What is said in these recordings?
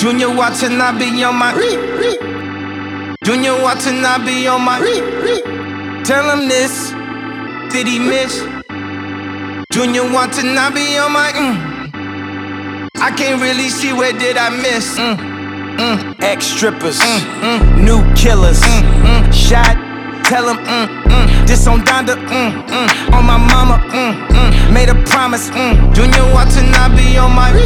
Junior Watanabe on my Junior Watanabe on my Tell him this, did he miss? Junior Watanabe on my I can't really see where did I miss. Ex-strippers, new killers, shot, tell him, this on Donda, on my mama, made a promise, Junior Watanabe on my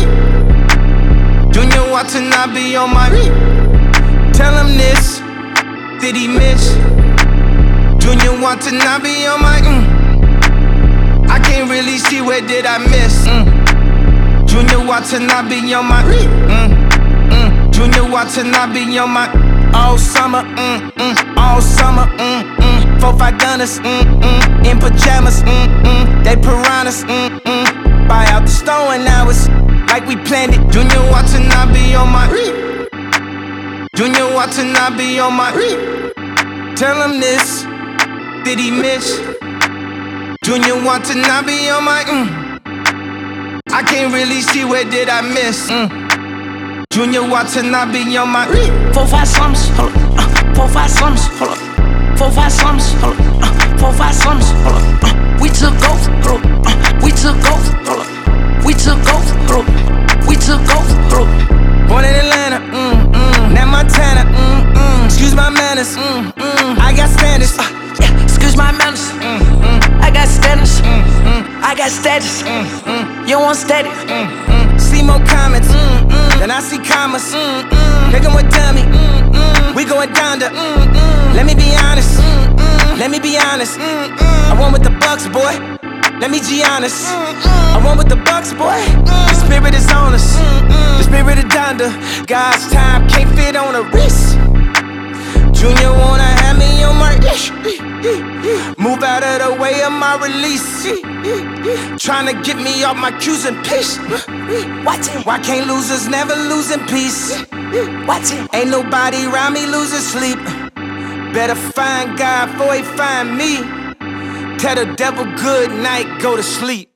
Junior Watanabe on my Tell him this, did he miss? Junior Watanabe on my I can't really see where did I miss. Junior Watanabe on my Junior Watanabe on my all summer, all summer, 4-5 gunners, in pajamas, they piranhas, buy out the store and now it's like we planned it. Junior Watanabe on my Junior Watanabe on my Tell him this, did he miss? Junior Watanabe on my I can't really see where did I miss. Junior Watanabe on my 4-5 slums, hold up, 4-5 slums, hold up, 4-5 slums, hold up, 4-5 slums, hold up, we took over, hold up, we took over, hold up, we took over, hold up, we took over, hold up. Born in Atlanta, now Montana, excuse my manners, I got standards, yeah, excuse my manners, I got standards, I got status, you want steady, see more comments, then I see commas, nigga with dummy, we going down to, let me be honest, let me be honest, I won with the Bucks, boy, let me be honest, I won with the Bucks, boy, the spirit is on us, the spirit of Donda, God's time can't fit on a wrist, Junior wanna have me on my move out of the way of my release, tryna get me off my cues and piss. Why can't losers never lose in peace? Ain't nobody around me losing sleep. Better find God before he find me. Tell the devil good night, go to sleep.